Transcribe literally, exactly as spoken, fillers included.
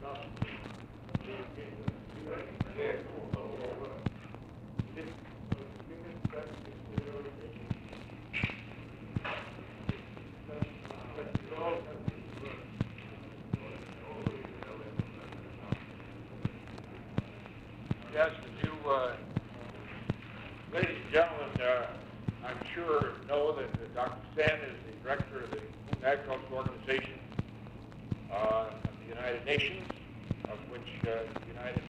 Yes, as you, uh, ladies and gentlemen, uh, I'm sure know that uh, Doctor Sen is the director of the Food and Agriculture Organization uh, of the United Nations, of which uh, the United